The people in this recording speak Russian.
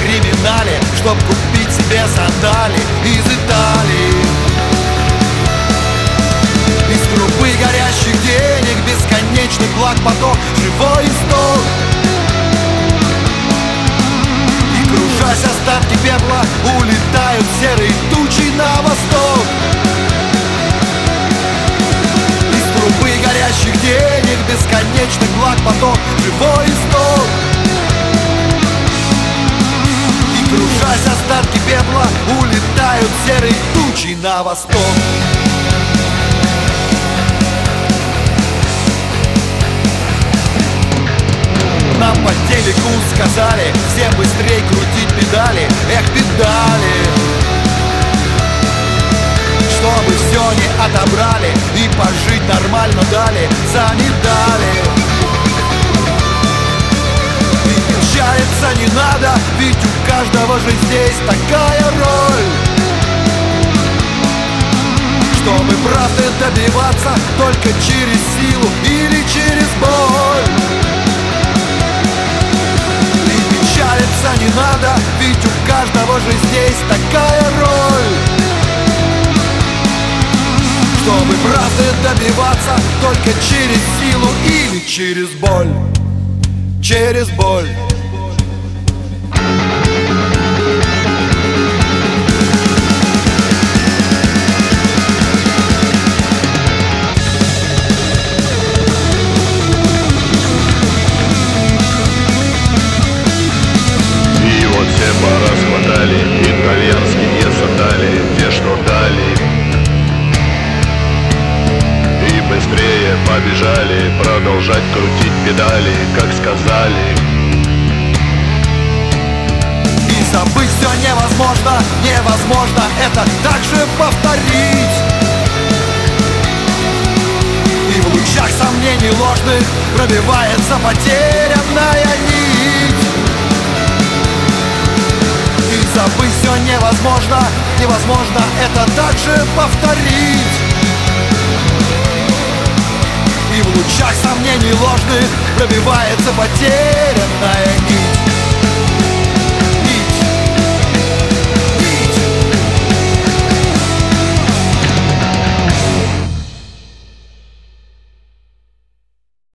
криминале, чтоб купить себе сандали из Италии. Из трубы горящих денег бесконечный благ-поток, живой исток. И кружась остатки пепла улетают серые тучи на восток. Из трубы горящих денег бесконечный благ-поток, живой исток. И кружась остатки пепла улетают серые тучи на восток. Нам по телеку сказали всем быстрей крутить педали, эх, педали, чтобы все не отобрали и пожить нормально дали, санитали. И печалиться не надо, ведь у каждого же здесь такая роль. Чтобы правды добиваться только через силу или через боль. Печалиться не надо, ведь у каждого же здесь такая роль. Чтобы правды добиваться только через силу или через боль. Через боль. Порасхватали, итальянские задали, те, что дали. И быстрее побежали, продолжать крутить педали, как сказали. И забыть все невозможно, невозможно это также повторить. И в лучах сомнений ложных пробивается потерянная нить. Забыть все невозможно, невозможно это также повторить. И в лучах сомнений ложных пробивается потерянная нить.